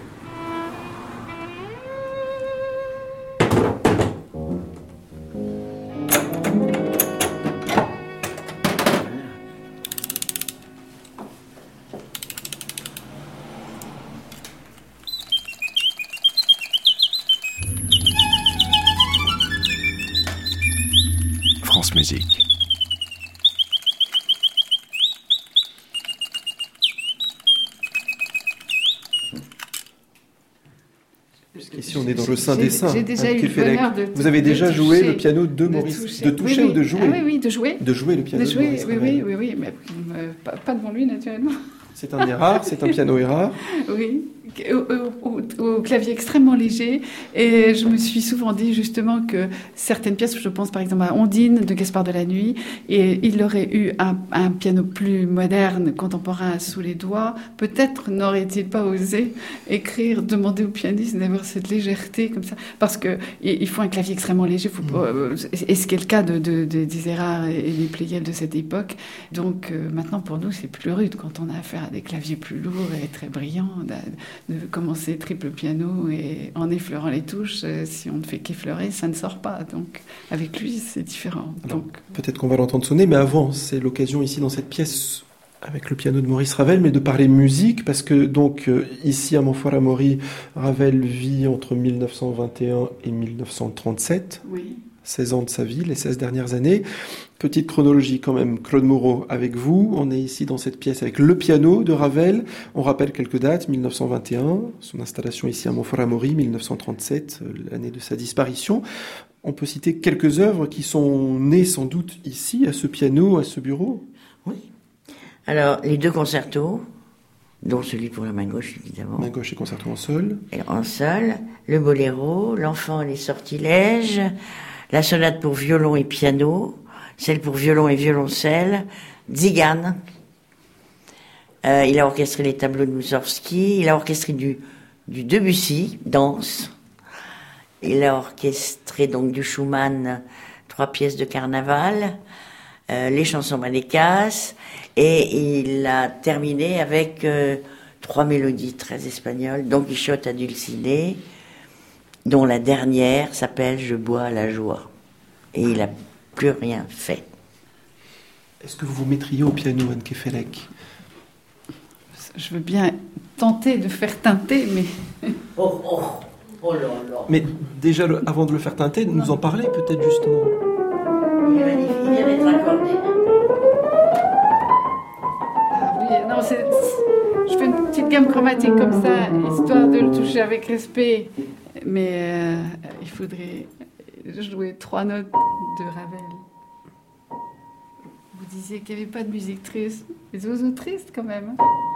France Musique. Ici, on est dans le Saint-Dessin. J'ai déjà eu le bonheur de Vous avez déjà de joué toucher, le piano de de Maurice toucher. De toucher oui, oui. ou de jouer? Ah oui, oui, de jouer. De jouer le piano de de, jouer, Maurice oui, Ravel. oui, oui, oui, mais euh, pas, pas devant lui, naturellement. C'est un errard, c'est un piano errard. Oui, au, au, au, au clavier extrêmement léger. Et je me suis souvent dit justement que certaines pièces, je pense par exemple à Ondine de Gaspard de la Nuit, et il aurait eu un, un piano plus moderne, contemporain sous les doigts, peut-être n'aurait-il pas osé écrire, demander au pianiste d'avoir cette légèreté comme ça, parce que il faut un clavier extrêmement léger, faut pas, et ce qui est le cas de, de, de, des Erard et des Pleyel de cette époque. Donc euh, maintenant pour nous c'est plus rude quand on a affaire à des claviers plus lourds et très brillants, de, de commencer triple piano et en effleurant les touches, euh, si on ne fait qu'effleurer, ça ne sort pas. Donc avec lui c'est différent. Alors, donc peut-être qu'on va l'entendre sonner, mais avant, c'est l'occasion ici dans cette pièce avec le piano de Maurice Ravel, mais de parler musique, parce que donc euh, ici à Monfort-l'Amaury, Ravel vit entre mille neuf cent vingt et un et mille neuf cent trente-sept. oui. seize ans de sa vie, les seize dernières années. Petite chronologie quand même, Claude Moreau avec vous. On est ici dans cette pièce avec le piano de Ravel. On rappelle quelques dates, dix-neuf cent vingt et un, son installation ici à Montfort-l'Amaury, dix-neuf cent trente-sept, l'année de sa disparition. On peut citer quelques œuvres qui sont nées sans doute ici, à ce piano, à ce bureau. Oui. Alors, les deux concertos, dont celui pour la main gauche, évidemment. Main gauche et concerto en sol. Et en sol, le boléro, l'enfant et les sortilèges, la sonate pour violon et piano, celle pour violon et violoncelle, Tzigane. Euh, il a orchestré les tableaux de Moussorgsky, il a orchestré du, du Debussy, danse. Il a orchestré donc du Schumann, trois pièces de carnaval, euh, les chansons Malécas, et il a terminé avec euh, trois mélodies très espagnoles, Don Quichotte à Dulcinée, dont la dernière s'appelle Je bois à la joie. Et il n'a plus rien fait. Est-ce que vous vous mettriez au piano, Anne Kefelec ? Je veux bien tenter de faire teinter, mais... Oh, oh, oh là là. Mais déjà, le, avant de le faire teinter, nous en parler peut-être justement. Il est magnifique, il vient d'être accordé. Ah oui, non, c'est... Je fais une petite gamme chromatique comme ça, histoire de le toucher avec respect. Mais euh, il faudrait jouer trois notes de Ravel. Vous disiez qu'il n'y avait pas de musique triste. Les oiseaux tristes quand même.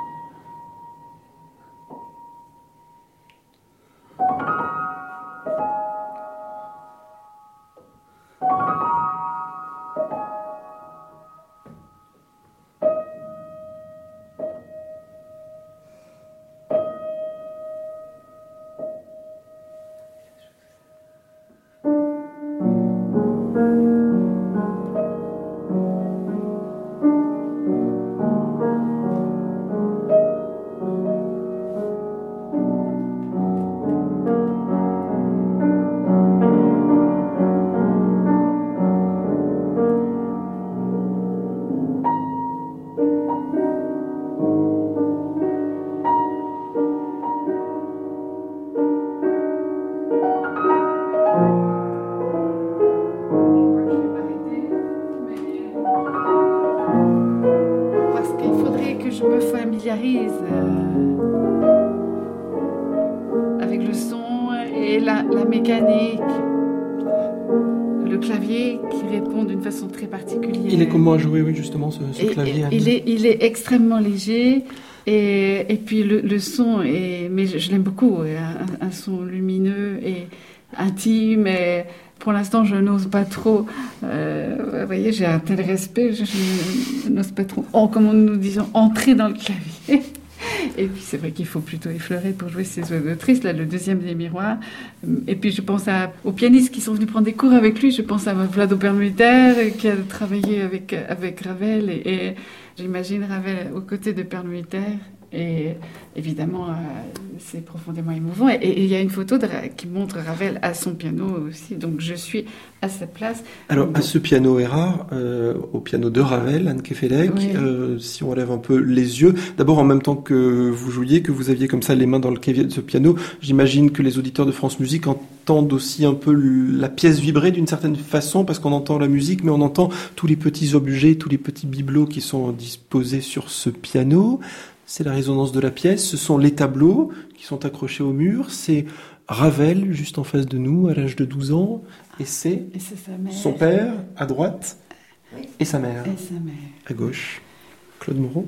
Avec le son et la, la mécanique, le clavier qui répond d'une façon très particulière. Il est comment à jouer, oui, justement, ce, ce et, clavier. Et, il, est, il est extrêmement léger et, et puis le, le son, est, mais je, je l'aime beaucoup, un, un son lumineux et intime. Et pour l'instant, je n'ose pas trop. Euh, vous voyez, j'ai un tel respect, je, je n'ose pas trop, en, comme nous disons, entrer dans le clavier. Et puis c'est vrai qu'il faut plutôt effleurer pour jouer ces oiseaux tristes, là, le deuxième des miroirs. Et puis je pense à, aux pianistes qui sont venus prendre des cours avec lui. Je pense à Vlado Perlmutter qui a travaillé avec, avec Ravel. Et, et j'imagine Ravel aux côtés de Perlmutter. Et évidemment, euh, c'est profondément émouvant. Et, et il y a une photo de, qui montre Ravel à son piano aussi. Donc je suis à sa place. Alors, Donc, à ce piano Erard, euh, au piano de Ravel, Anne Kefelec, oui. euh, si on lève un peu les yeux, d'abord en même temps que vous jouiez, que vous aviez comme ça les mains dans le clavier de ce piano, j'imagine que les auditeurs de France Musique entendent aussi un peu la pièce vibrer d'une certaine façon, parce qu'on entend la musique, mais on entend tous les petits objets, tous les petits bibelots qui sont disposés sur ce piano. C'est la résonance de la pièce, ce sont les tableaux qui sont accrochés au mur, c'est Ravel juste en face de nous à l'âge de douze ans, et c'est, et c'est sa mère. Son père à droite et sa mère et sa mère à gauche. Claude Moreau.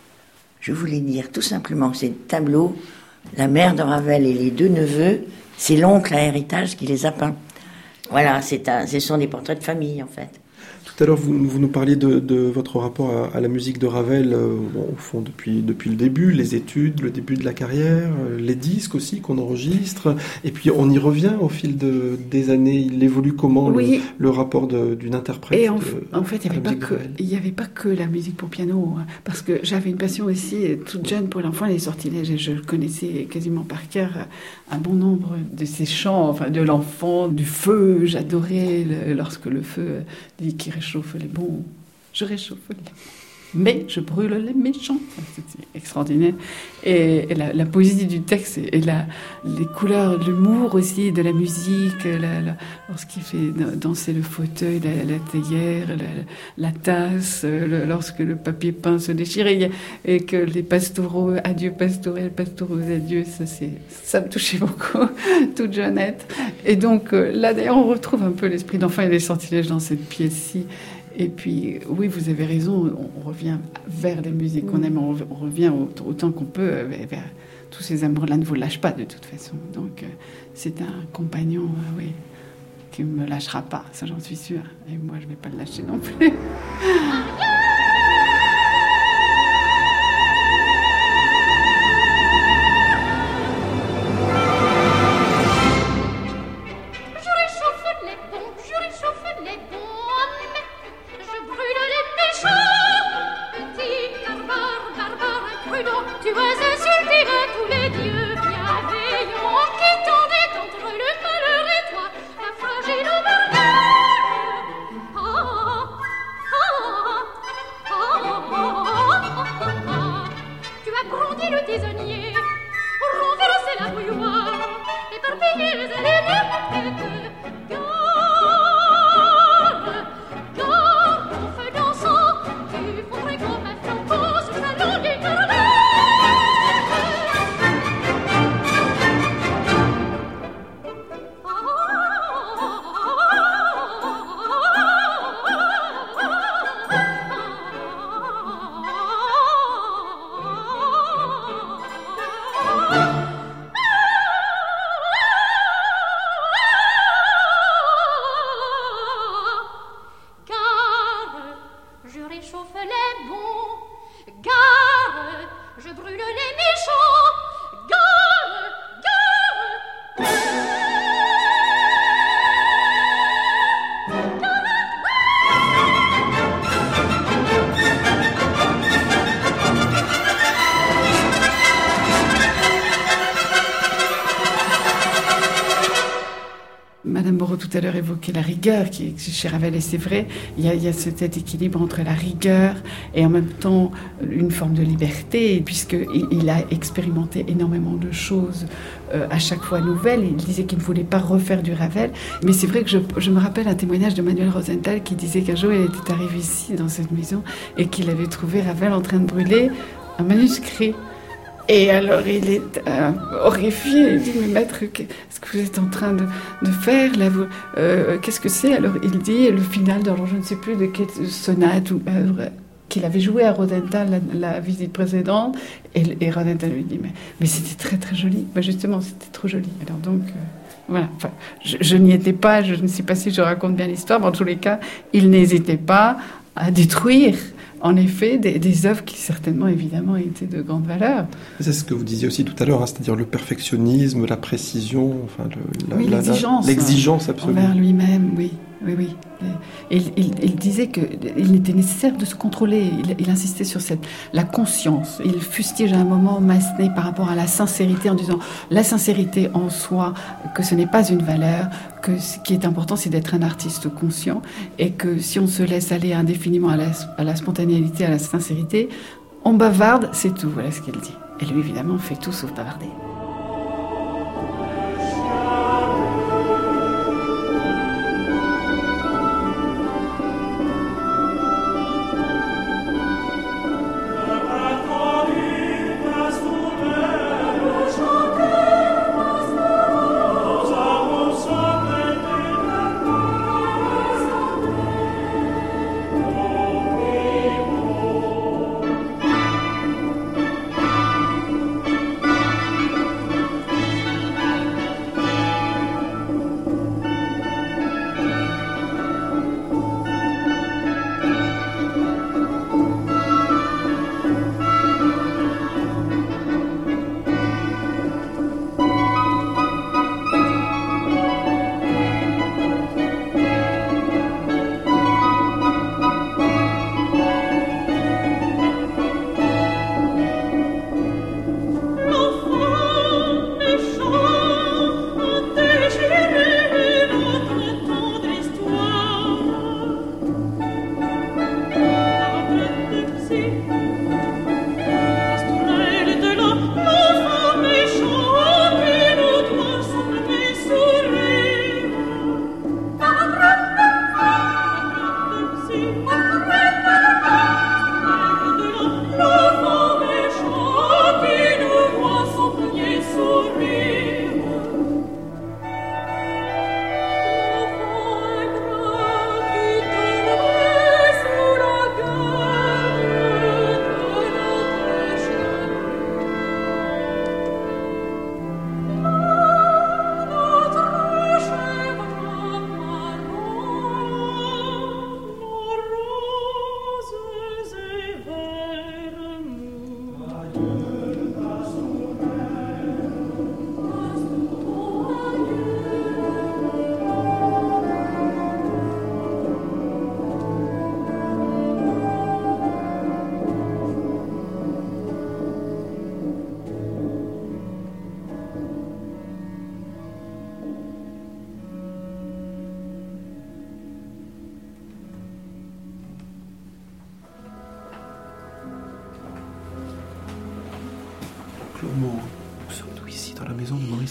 Je voulais dire tout simplement que ces tableaux, la mère de Ravel et les deux neveux, c'est l'oncle à héritage qui les a peints. Voilà, c'est un, ce sont des portraits de famille en fait. Tout à l'heure, vous, vous nous parliez de, de votre rapport à, à la musique de Ravel, euh, bon, au fond, depuis, depuis le début, les études, le début de la carrière, euh, les disques aussi qu'on enregistre, et puis on y revient au fil de, des années. Il évolue comment oui. le, le rapport de, d'une interprète Et en, de, en fait, il n'y avait, avait pas que la musique pour piano, hein, parce que j'avais une passion aussi, toute jeune, pour l'enfant, les sortilèges, et je connaissais quasiment par cœur un bon nombre de ces chants, enfin, de l'enfant, du feu. J'adorais le, lorsque le feu dit qu'il réchauffe les bons. Je réchauffe les mais je brûle les méchants. C'était extraordinaire. Et, et la, la poésie du texte et la, les couleurs, l'humour aussi de la musique, la, la, lorsqu'il fait danser le fauteuil, la, la théière, la, la tasse, le, lorsque le papier peint se déchire et, et que les pastoraux, adieu pastorel, pastoraux adieu, ça, c'est, ça me touchait beaucoup, toute jeunette. Et donc là d'ailleurs on retrouve un peu l'esprit d'enfant et des sortilèges dans cette pièce-ci. Et puis, oui, vous avez raison, on revient vers les musiques qu'on aime, on revient autant qu'on peut vers tous ces amours-là, ne vous lâchent pas de toute façon. Donc, c'est un compagnon, oui, qui ne me lâchera pas, ça j'en suis sûre. Et moi, je ne vais pas le lâcher non plus. Madame Moreau tout à l'heure évoquait la rigueur qui est chez Ravel, et c'est vrai, il y a, il y a cet équilibre entre la rigueur et en même temps une forme de liberté, puisqu'il il a expérimenté énormément de choses euh, à chaque fois nouvelles. Il disait qu'il ne voulait pas refaire du Ravel, mais c'est vrai que je, je me rappelle un témoignage de Manuel Rosenthal qui disait qu'un jour il était arrivé ici dans cette maison et qu'il avait trouvé Ravel en train de brûler un manuscrit. Et alors il est euh, horrifié, il dit « Mais maître, qu'est-ce que vous êtes en train de, de faire là, vous, euh, qu'est-ce que c'est ?» Alors il dit le final, alors je ne sais plus de quelle sonate ou, euh, qu'il avait joué à Rosenthal la, la visite précédente. Et, et Rosenthal lui dit « Mais, mais c'était très très joli. » Ben justement, c'était trop joli. Alors donc, euh, voilà. Enfin, je, je n'y étais pas, je ne sais pas si je raconte bien l'histoire, mais en tous les cas, il n'hésitait pas à détruire en effet, des, des œuvres qui certainement, évidemment, étaient de grande valeur. C'est ce que vous disiez aussi tout à l'heure, hein, c'est-à-dire le perfectionnisme, la précision, enfin, le, la, oui, la, l'exigence. La, l'exigence absolue. Envers lui-même, oui, oui, oui. Et il, il, il disait qu'il était nécessaire de se contrôler. Il, il insistait sur cette, la conscience. Il fustige à un moment Massenet par rapport à la sincérité en disant la sincérité en soi, que ce n'est pas une valeur, que ce qui est important, c'est d'être un artiste conscient et que si on se laisse aller indéfiniment à la, à la spontanéité, à la sincérité, on bavarde, c'est tout. Voilà ce qu'il dit. Et lui, évidemment, fait tout sauf bavarder.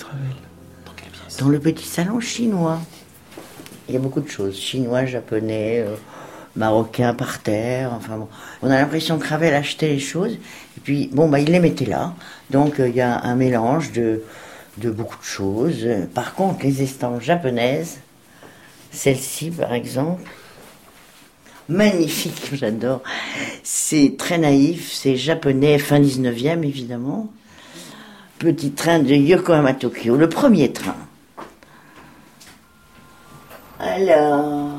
Ravel. Dans quelle pièce ? Dans le petit salon chinois. Il y a beaucoup de choses, chinois, japonais, euh, marocains par terre, enfin bon. On a l'impression que Ravel achetait les choses, et puis bon, bah il les mettait là. Donc euh, il y a un mélange de, de beaucoup de choses. Par contre, les estampes japonaises, celle-ci par exemple, magnifique, j'adore. C'est très naïf, c'est japonais, fin dix-neuvième évidemment. Petit train de Yokohama Tokyo, le premier train. Alors,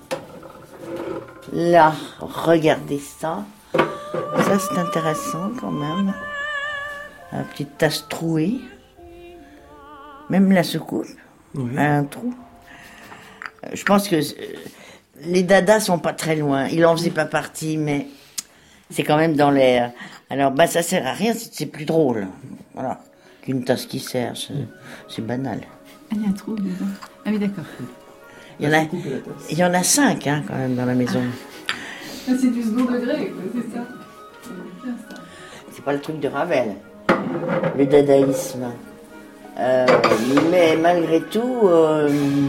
là, regardez ça. Ça, c'est intéressant quand même. La petite tasse trouée. Même la soucoupe, oui. Elle a un trou. Je pense que les dadas sont pas très loin. Il en faisait pas partie, mais c'est quand même dans l'air. Alors, bah, ça sert à rien, c'est plus drôle. Voilà. Qu'une tasse qui sert, c'est, c'est banal. Il y a un trou dedans. Ah oui, d'accord. Il y, en a, il y en a cinq, hein, quand même, dans la maison. Ah, c'est du second degré, quoi, c'est ça. C'est pas le truc de Ravel, le dadaïsme. Euh, mais malgré tout, euh,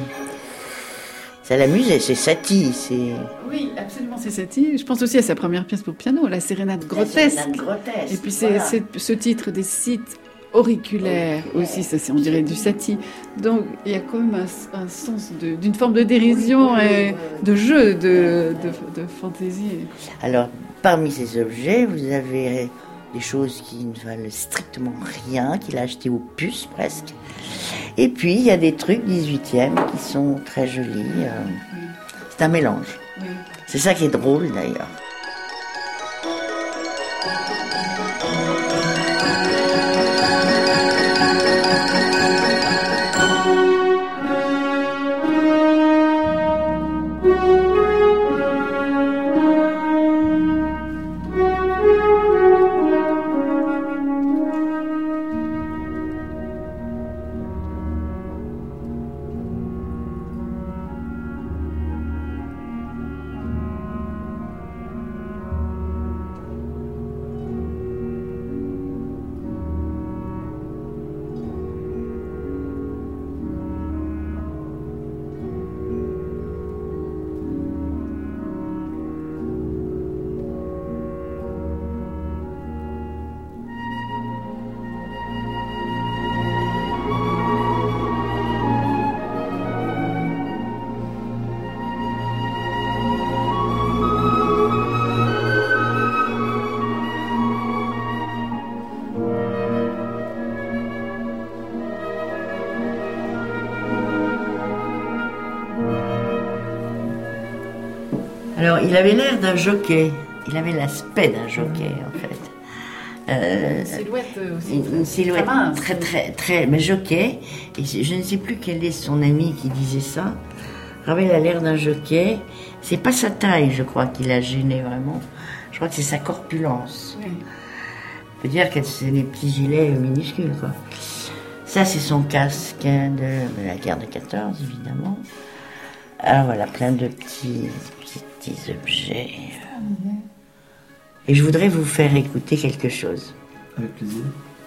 ça l'amusait, c'est Satie. C'est... Oui, absolument, c'est Satie. Je pense aussi à sa première pièce pour piano, la Sérénade grotesque. La Sérénade grotesque. Et puis c'est, voilà. c'est ce titre des sites auriculaire aussi, ça c'est on dirait du Satie. Donc il y a quand même un, un sens de, d'une forme de dérision et de jeu, de, de, de fantaisie. Alors parmi ces objets, vous avez des choses qui ne valent strictement rien, qu'il a acheté aux puces presque. Et puis il y a des trucs dix-huitième qui sont très jolis. C'est un mélange. C'est ça qui est drôle d'ailleurs. Alors, il avait l'air d'un jockey. Il avait l'aspect d'un jockey, en fait. Euh, une silhouette aussi. Une, une silhouette très, très, très, très, mais jockey. Et je ne sais plus quel est son ami qui disait ça. Ravel a l'air d'un jockey. C'est pas sa taille, je crois, qui l'a gêné vraiment. Je crois que c'est sa corpulence. Oui. On peut dire que c'est des petits gilets minuscules, quoi. Ça, c'est son casque de, de la guerre de quatorze, évidemment. Alors voilà, plein de petits, petits objets. Et je voudrais vous faire écouter quelque chose. Avec plaisir.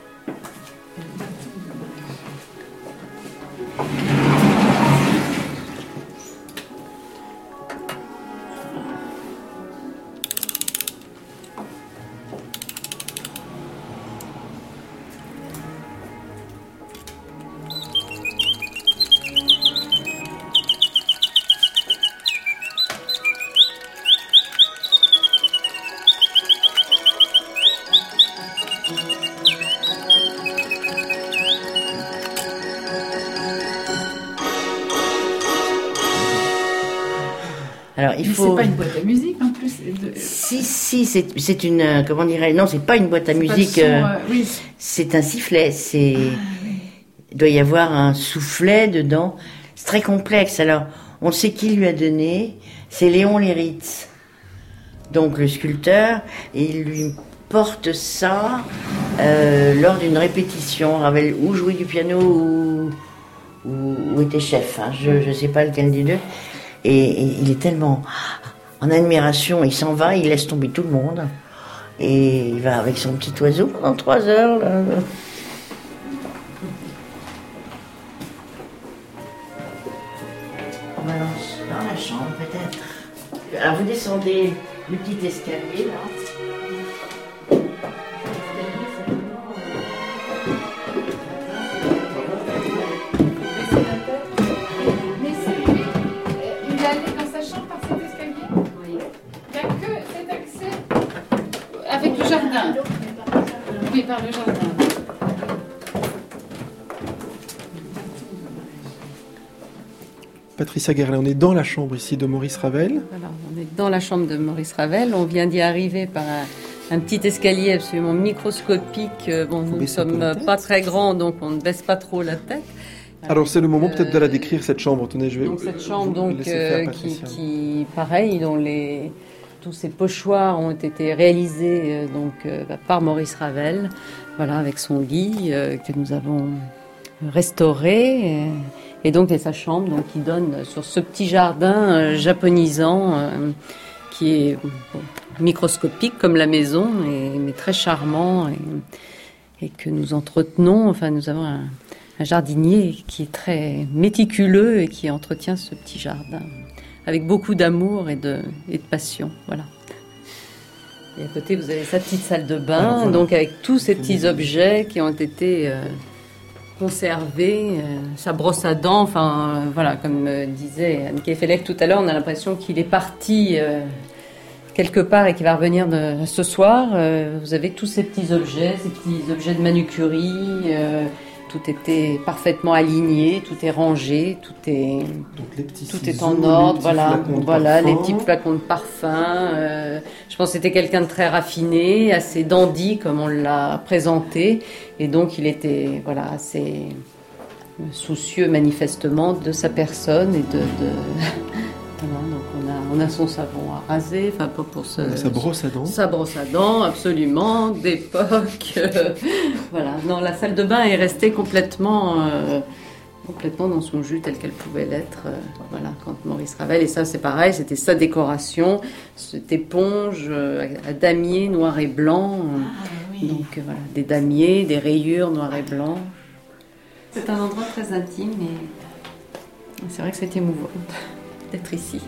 Alors, il Mais faut... c'est pas une boîte à musique en plus. De... Si, si, c'est, c'est une. Euh, comment dirais-je ? Non, c'est pas une boîte à c'est musique. Son, euh, oui. C'est un sifflet. C'est. Ah, oui. Il doit y avoir un soufflet dedans. C'est très complexe. Alors, on sait qui lui a donné. C'est Léon Léritz, donc le sculpteur, et il lui porte ça euh, lors d'une répétition. Ravel ou jouait du piano ou, ou, ou était chef. Hein. Je ne sais pas lequel des deux. Et, et il est tellement en admiration, il s'en va, il laisse tomber tout le monde. Et il va avec son petit oiseau pendant trois heures. Là. Dans la chambre, peut-être. Alors, vous descendez le petit escalier, là. Mais c'est lui, il est allé dans sa chambre par cet escalier. Oui. Il n'y a que cet accès avec le jardin. Oui, par le jardin. Patricia Guerlet, on est dans la chambre ici de Maurice Ravel. Voilà, on est dans la chambre de Maurice Ravel. On vient d'y arriver par un, un petit escalier absolument microscopique. Bon, nous ne sommes pas très grands, donc on ne baisse pas trop la tête. Alors c'est le moment euh, peut-être de la décrire, cette chambre. Tenez, je vais donc cette chambre vous donc, faire, euh, qui, qui, pareil, dont les, tous ces pochoirs ont été réalisés euh, donc, euh, par Maurice Ravel, voilà, avec son lit euh, que nous avons restauré. Et, Et donc, il y a sa chambre donc, qui donne sur ce petit jardin euh, japonisant euh, qui est bon, microscopique comme la maison, et, mais très charmant et, et que nous entretenons. Enfin, nous avons un, un jardinier qui est très méticuleux et qui entretient ce petit jardin avec beaucoup d'amour et de, et de passion. Voilà. Et à côté, vous avez sa petite salle de bain, ah, voilà. Donc avec tous ces petits objets qui ont été... Euh, conservé, euh, sa brosse à dents, enfin euh, voilà, comme euh, disait Anne Kefelec tout à l'heure, on a l'impression qu'il est parti euh, quelque part et qu'il va revenir de, ce soir. Euh, vous avez tous ces petits objets, ces petits objets de manucurie, euh, tout était parfaitement aligné, tout est rangé, tout est, donc les petits tout ciseaux, est en ordre, voilà, voilà, parfum. Les petits flacons de parfum. Euh, je pense que c'était quelqu'un de très raffiné, assez dandy comme on l'a présenté, et donc il était voilà assez soucieux manifestement de sa personne et de, de... Voilà, donc on a, on a son savon à raser, enfin pour, pour ce, sa brosse à dents. Sa brosse à dents, absolument, d'époque. Euh, voilà, non, la salle de bain est restée complètement, euh, complètement dans son jus tel qu'elle pouvait l'être. Euh, voilà, quand Maurice Ravel, et ça c'est pareil, c'était sa décoration, cette éponge euh, à damier noir et blanc. Euh, ah, oui. Donc euh, voilà, des damiers, des rayures noir et blanc. C'est un endroit très intime et c'est vrai que c'est émouvant d'être ici.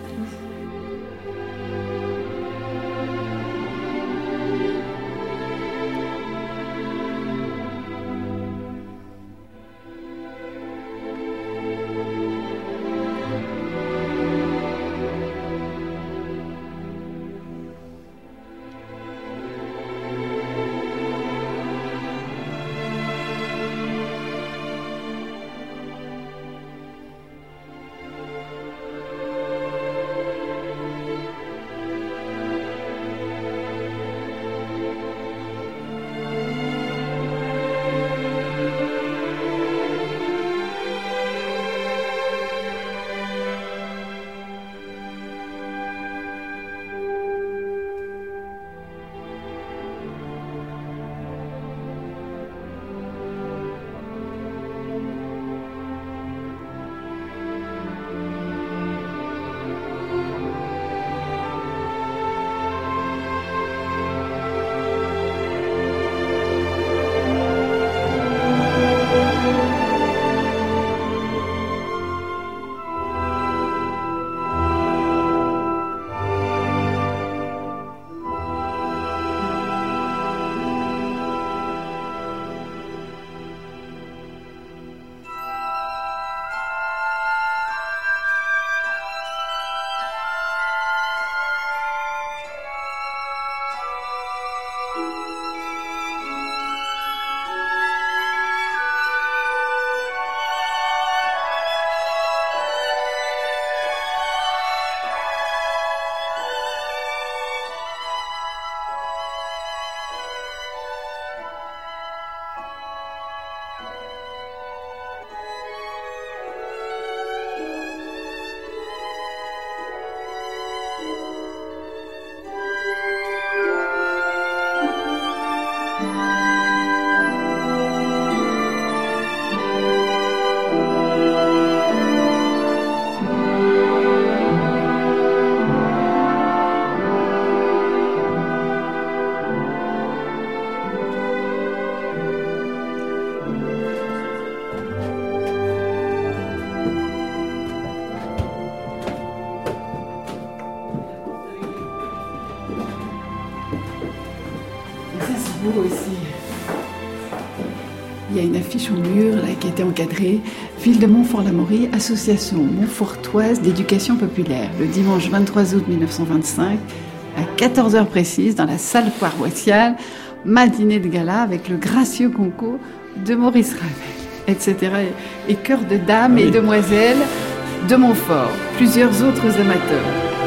beau aussi. Il y a une affiche au mur là, qui a été encadrée. Ville de Montfort-l'Amaury, association montfortoise d'éducation populaire. Le dimanche vingt-trois août mille neuf cent vingt-cinq, à quatorze heures précises, dans la salle paroissiale, matinée de gala avec le gracieux concours de Maurice Ravel, et cetera. Et chœur de dames ah oui. et demoiselles de Montfort. Plusieurs autres amateurs.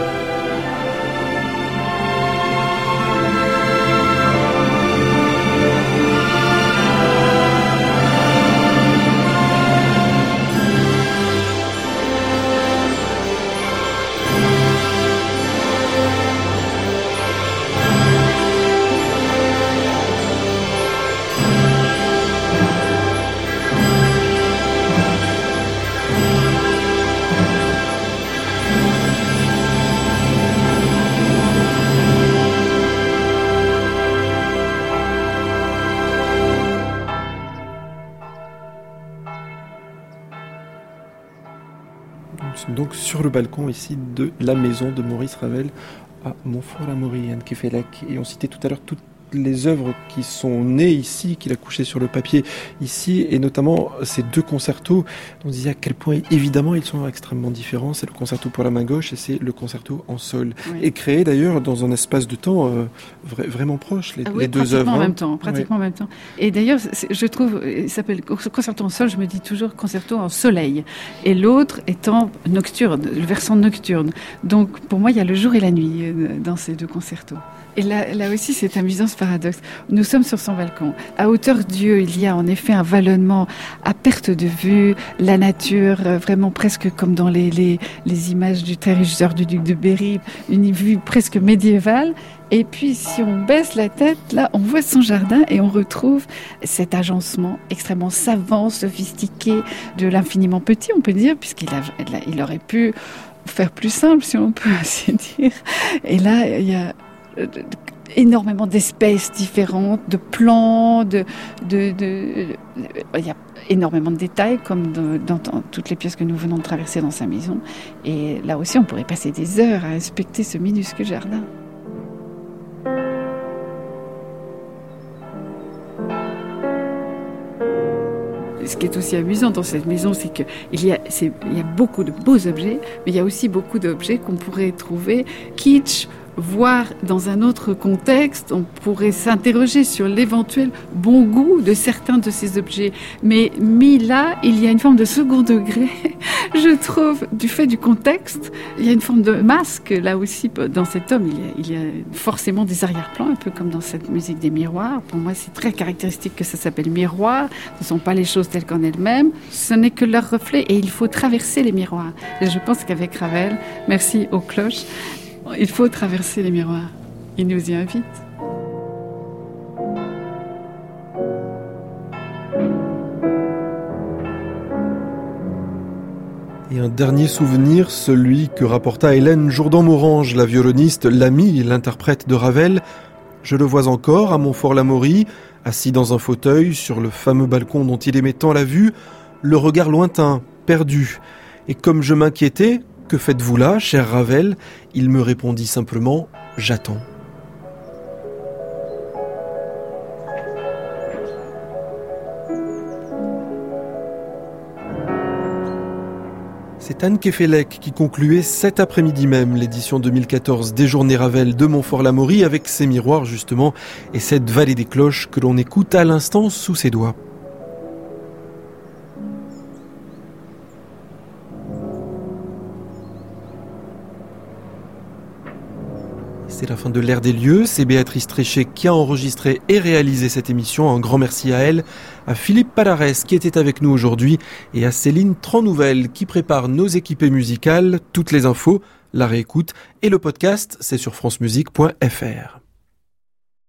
Donc sur le balcon ici de la maison de Maurice Ravel à Montfort-l'Amaury, Anne Kefelec. Et on citait tout à l'heure toutes les œuvres qui sont nées ici, qu'il a couchées sur le papier ici, et notamment ces deux concertos. On disait à quel point évidemment ils sont extrêmement différents. C'est le concerto pour la main gauche et c'est le concerto en sol. Oui. Et créé d'ailleurs dans un espace de temps euh, vra- vraiment proche, les, ah oui, les deux œuvres. En même temps, pratiquement oui. en même temps. Et d'ailleurs, je trouve, il s'appelle concerto en sol, je me dis toujours concerto en soleil. Et l'autre étant nocturne, le versant nocturne. Donc pour moi, il y a le jour et la nuit dans ces deux concertos. Et là, là aussi, c'est amusant ce paradoxe. Nous sommes sur son balcon. À hauteur d'yeux, il y a en effet un vallonnement à perte de vue, la nature, vraiment presque comme dans les, les, les images du très régisseur du duc de Berry, une vue presque médiévale. Et puis, si on baisse la tête, là, on voit son jardin et on retrouve cet agencement extrêmement savant, sophistiqué, de l'infiniment petit, on peut dire, puisqu'il a, il aurait pu faire plus simple, si on peut ainsi dire. Et là, il y a énormément d'espèces différentes, de plants, de, de, de, de, il y a énormément de détails comme de, dans, dans toutes les pièces que nous venons de traverser dans sa maison. Et là aussi, on pourrait passer des heures à inspecter ce minuscule jardin. Ce qui est aussi amusant dans cette maison, c'est qu'il y a, c'est, il y a beaucoup de beaux objets, mais il y a aussi beaucoup d'objets qu'on pourrait trouver kitsch, voire dans un autre contexte, on pourrait s'interroger sur l'éventuel bon goût de certains de ces objets. Mais mis là, il y a une forme de second degré, je trouve, du fait du contexte. Il y a une forme de masque, là aussi, dans cet homme. Il y a, il y a forcément des arrière-plans, un peu comme dans cette musique des miroirs. Pour moi, c'est très caractéristique que ça s'appelle miroir. Ce ne sont pas les choses telles qu'en elles-mêmes. Ce n'est que leur reflet et il faut traverser les miroirs. Et je pense qu'avec Ravel, merci aux cloches, il faut traverser les miroirs. Il nous y invite. Et un dernier souvenir, celui que rapporta Hélène Jourdan-Morange, la violoniste, l'amie, l'interprète de Ravel. Je le vois encore à Montfort-l'Amaury, assis dans un fauteuil sur le fameux balcon dont il aimait tant la vue, le regard lointain, perdu. Et comme je m'inquiétais, que faites-vous là, cher Ravel ? Il me répondit simplement « J'attends ». C'est Anne Kefelec qui concluait cet après-midi même l'édition deux mille quatorze des Journées Ravel de Montfort-l'Amaury avec ses miroirs justement et cette vallée des cloches que l'on écoute à l'instant sous ses doigts. C'est la fin de l'Air des lieux, c'est Béatrice Tréchet qui a enregistré et réalisé cette émission. Un grand merci à elle, à Philippe Palarès qui était avec nous aujourd'hui et à Céline Trannouvelle qui prépare nos équipées musicales. Toutes les infos, la réécoute et le podcast, c'est sur francemusique point f r.